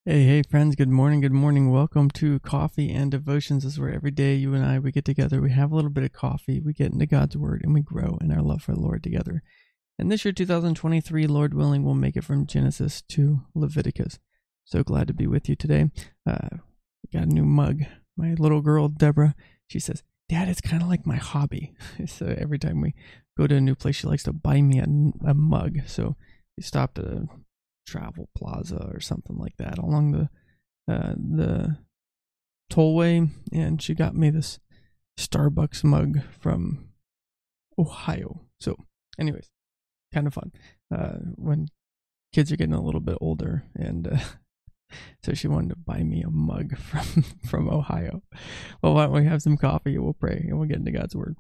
Hey, friends. Good morning. Good morning. Welcome to Coffee and Devotions. This is where every day you and I, we get together, we have a little bit of coffee, we get into God's Word, and we grow in our love for the Lord together. And this year, 2023, Lord willing, we'll make it from Genesis to Leviticus. So glad to be with you today. We got a new mug. My little girl, Deborah, she says, Dad, it's kind of like my hobby. So every time we go to a new place, she likes to buy me a mug. So we stopped at a Travel Plaza or something like that along the tollway, and she got me this Starbucks mug from Ohio. So anyways, kind of fun when kids are getting a little bit older, and so she wanted to buy me a mug from Ohio. Well, why don't we have some coffee and we'll pray and we'll get into God's Word.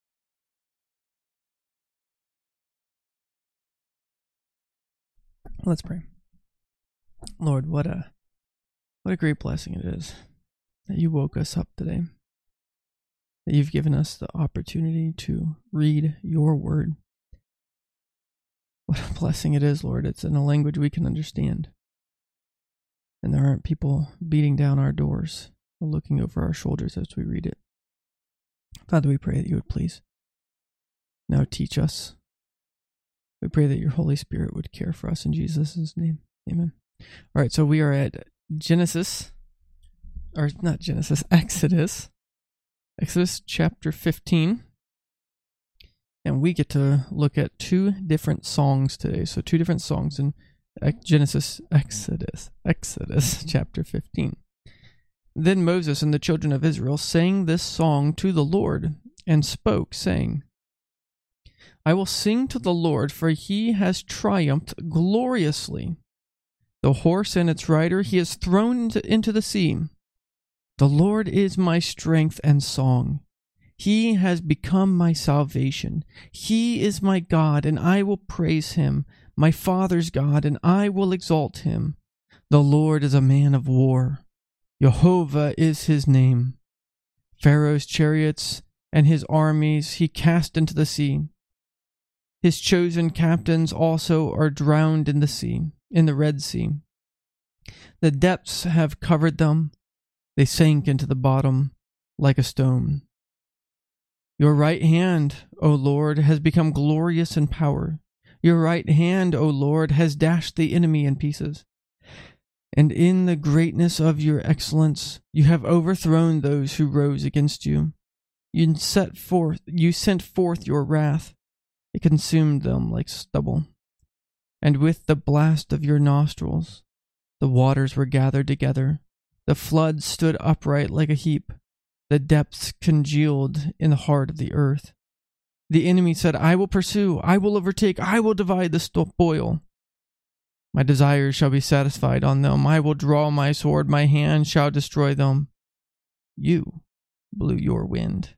Let's pray. Lord, what a great blessing it is that you woke us up today, that you've given us the opportunity to read your word. What a blessing it is, Lord. It's in a language we can understand, and there aren't people beating down our doors or looking over our shoulders as we read it. Father, we pray that you would please now teach us. We pray that your Holy Spirit would care for us in Jesus' name. Amen. All right, so we are at Exodus chapter 15. And we get to look at two different songs today. So two different songs in Exodus chapter 15. Then Moses and the children of Israel sang this song to the Lord and spoke, saying, I will sing to the Lord, for he has triumphed gloriously. The horse and its rider he has thrown into the sea. The Lord is my strength and song. He has become my salvation. He is my God, and I will praise him, my father's God, and I will exalt him. The Lord is a man of war. Jehovah is his name. Pharaoh's chariots and his armies he cast into the sea. His chosen captains also are drowned in the sea, in the Red Sea. The depths have covered them. They sank into the bottom like a stone. Your right hand, O Lord, has become glorious in power. Your right hand, O Lord, has dashed the enemy in pieces. And in the greatness of your excellence, you have overthrown those who rose against you. You sent forth your wrath. It consumed them like stubble. And with the blast of your nostrils, the waters were gathered together. The floods stood upright like a heap. The depths congealed in the heart of the earth. The enemy said, I will pursue, I will overtake, I will divide the spoil. My desires shall be satisfied on them. I will draw my sword, my hand shall destroy them. You blew your wind.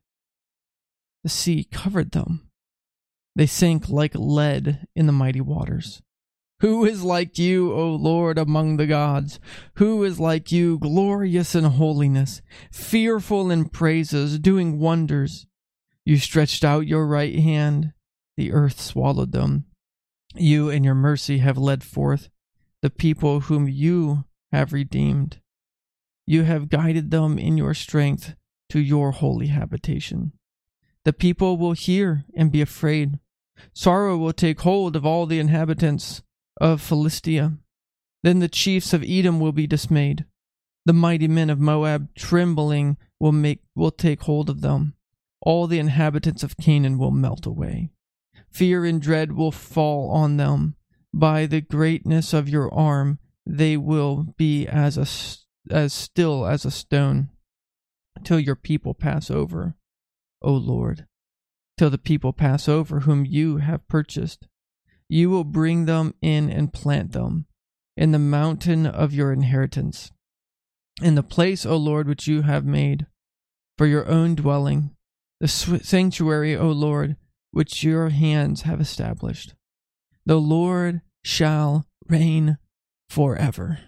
The sea covered them. They sank like lead in the mighty waters. Who is like you, O Lord, among the gods? Who is like you, glorious in holiness, fearful in praises, doing wonders? You stretched out your right hand. The earth swallowed them. You in your mercy have led forth the people whom you have redeemed. You have guided them in your strength to your holy habitation. The people will hear and be afraid. Sorrow will take hold of all the inhabitants of Philistia. Then the chiefs of Edom will be dismayed. The mighty men of Moab trembling will take hold of them. All the inhabitants of Canaan will melt away. Fear and dread will fall on them. By the greatness of your arm, they will be as still as a stone, till your people pass over, O Lord. Till the people pass over whom you have purchased. You will bring them in and plant them in the mountain of your inheritance, in the place, O Lord, which you have made for your own dwelling, the sanctuary, O Lord, which your hands have established. The Lord shall reign forever.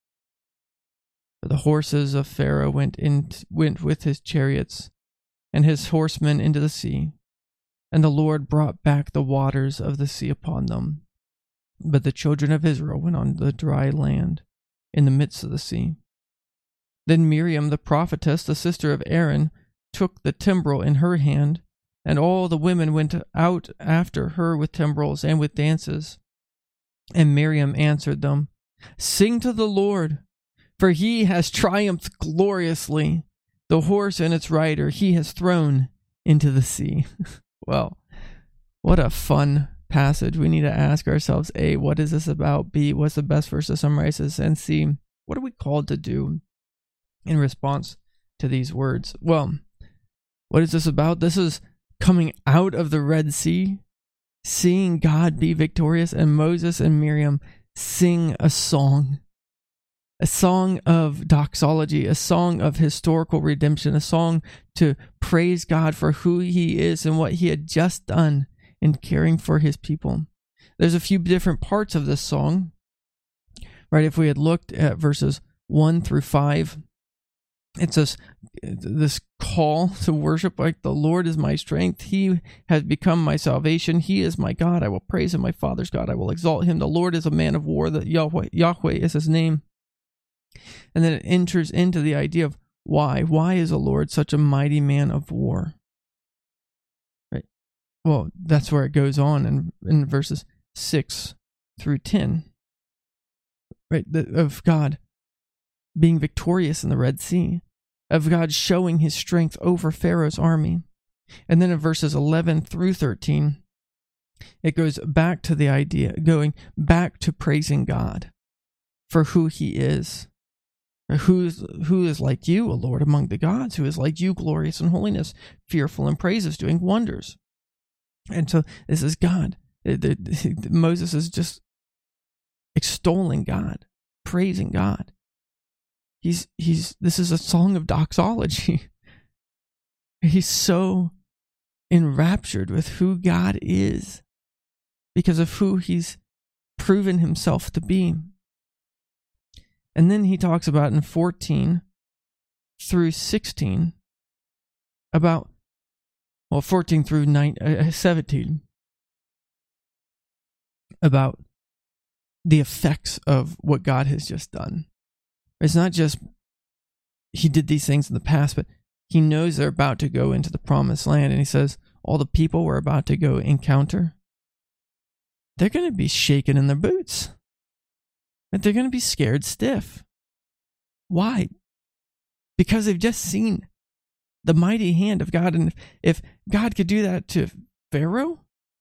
For the horses of Pharaoh went with his chariots and his horsemen into the sea. And the Lord brought back the waters of the sea upon them. But the children of Israel went on the dry land in the midst of the sea. Then Miriam the prophetess, the sister of Aaron, took the timbrel in her hand, and all the women went out after her with timbrels and with dances. And Miriam answered them, "Sing to the Lord, for he has triumphed gloriously. The horse and its rider he has thrown into the sea." Well, what a fun passage. We need to ask ourselves, A, what is this about? B, what's the best verse to summarize this? And C, what are we called to do in response to these words? Well, what is this about? This is coming out of the Red Sea, seeing God be victorious, and Moses and Miriam sing a song of doxology, a song of historical redemption, a song to praise God for who he is and what he had just done in caring for his people. There's a few different parts of this song, right? If we had looked at verses 1 through 5, it's this call to worship, like, the Lord is my strength. He has become my salvation. He is my God. I will praise him, my father's God. I will exalt him. The Lord is a man of war. That Yahweh is his name. And then it enters into the idea of why. Why is the Lord such a mighty man of war? Right. Well, that's where it goes on in verses 6 through 10. Right. Of God being victorious in the Red Sea, of God showing his strength over Pharaoh's army. And then in verses 11 through 13, it goes back to the idea, going back to praising God for who he is. Who is like you, O Lord, among the gods? Who is like you, glorious in holiness, fearful in praises, doing wonders? And so this is God. Moses is just extolling God, praising God. This is a song of doxology. He's so enraptured with who God is because of who he's proven himself to be. And then he talks about in 14 through 16 about, 14 through 17 about the effects of what God has just done. It's not just he did these things in the past, but he knows they're about to go into the promised land. And he says, all the people we're about to go encounter, they're going to be shaken in their boots. And they're going to be scared stiff. Why? Because they've just seen the mighty hand of God. And if God could do that to Pharaoh,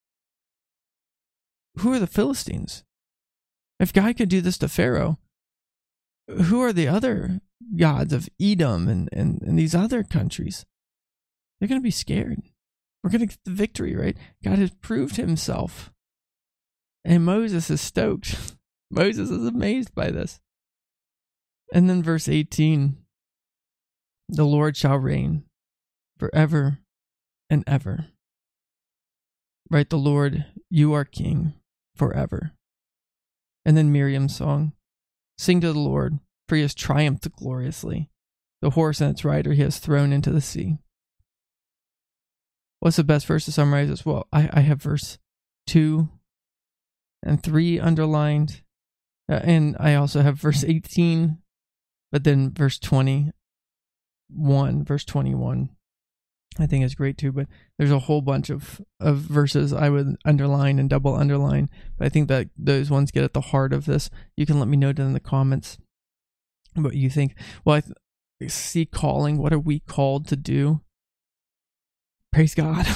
who are the Philistines? If God could do this to Pharaoh, who are the other gods of Edom and these other countries? They're going to be scared. We're going to get the victory, right? God has proved himself. And Moses is stoked. Moses is amazed by this. And then verse 18, the Lord shall reign forever and ever. Right, the Lord, you are king forever. And then Miriam's song, sing to the Lord, for he has triumphed gloriously. The horse and its rider he has thrown into the sea. What's the best verse to summarize this? Well, I have verse 2 and 3 underlined. And I also have verse 18, but then verse 21, verse 21, I think is great too. But there's a whole bunch of verses I would underline and double underline. But I think that those ones get at the heart of this. You can let me know down in the comments what you think. Well, I see calling. What are we called to do? Praise God.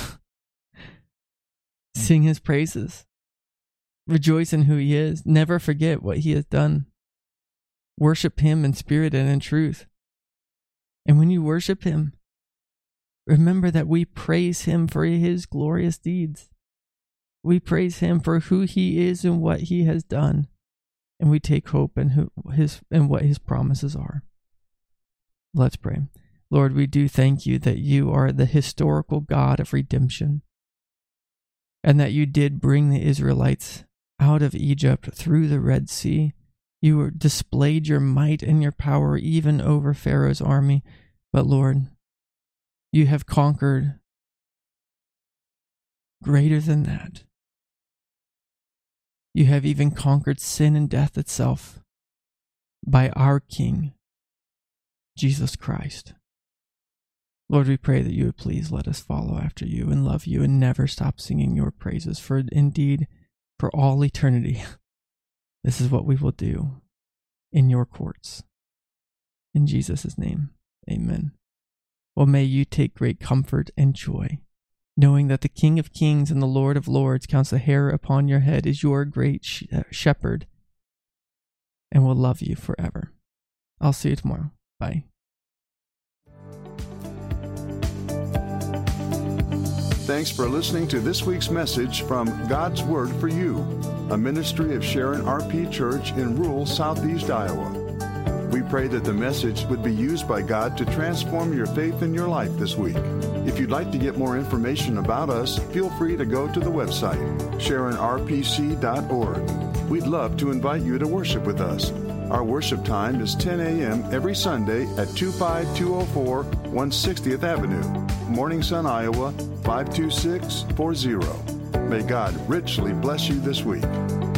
Sing his praises. Rejoice in who he is. Never forget what he has done. Worship him in spirit and in truth. And when you worship him, remember that we praise him for his glorious deeds. We praise him for who he is and what he has done. And we take hope in what his promises are. Let's pray. Lord, we do thank you that you are the historical God of redemption, and that you did bring the Israelites out of Egypt through the Red Sea. You displayed your might and your power even over Pharaoh's army. But Lord, you have conquered greater than that. You have even conquered sin and death itself. by our King, Jesus Christ. Lord, we pray that you would please let us follow after you and love you and never stop singing your praises, for indeed, for all eternity, this is what we will do in your courts. In Jesus' name, amen. Well, may you take great comfort and joy, knowing that the King of Kings and the Lord of Lords counts the hair upon your head, is your great shepherd, and will love you forever. I'll see you tomorrow. Bye. Thanks for listening to this week's message from God's Word for You, a ministry of Sharon RP Church in rural southeast Iowa. We pray that the message would be used by God to transform your faith and your life this week. If you'd like to get more information about us, feel free to go to the website, sharonrpc.org. We'd love to invite you to worship with us. Our worship time is 10 a.m. every Sunday at 25204 160th Avenue, Morning Sun, Iowa, 52640. May God richly bless you this week.